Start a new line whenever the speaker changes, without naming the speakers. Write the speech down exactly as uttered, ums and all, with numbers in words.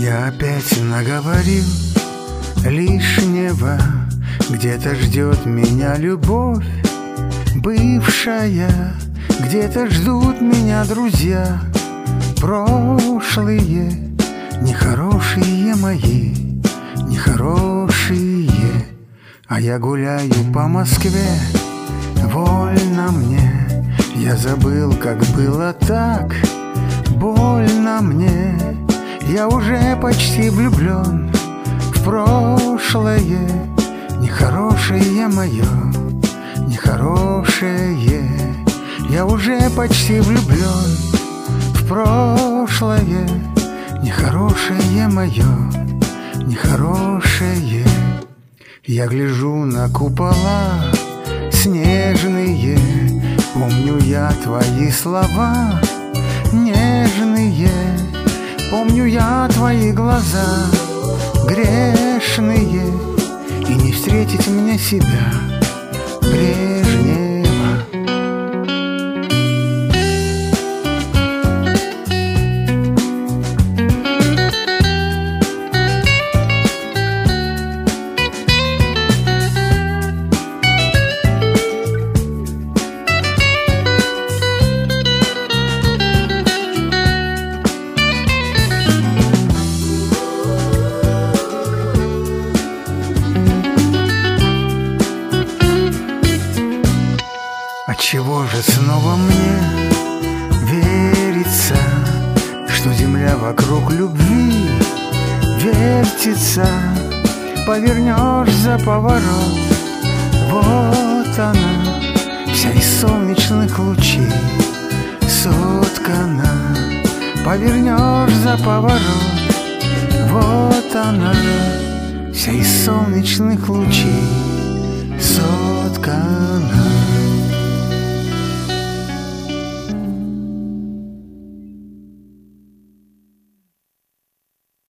Я опять наговорил лишнего. Где-то ждет меня любовь бывшая, где-то ждут меня друзья прошлые, нехорошие мои, нехорошие. А я гуляю по Москве, вольно мне. Я забыл, как было так, больно мне. Я уже почти влюблен в прошлое, нехорошее мое, нехорошее. Я уже почти влюблен в прошлое, нехорошее мое, нехорошее. Я гляжу на купола снежные, помню я твои слова нежные, помню я твои глаза грешные, и не встретить мне себя прежнего. Отчего же снова мне верится, что земля вокруг любви вертится? Повернешь за поворот, вот она, вся из солнечных лучей соткана. Повернешь за поворот, вот она, вся из солнечных лучей соткана.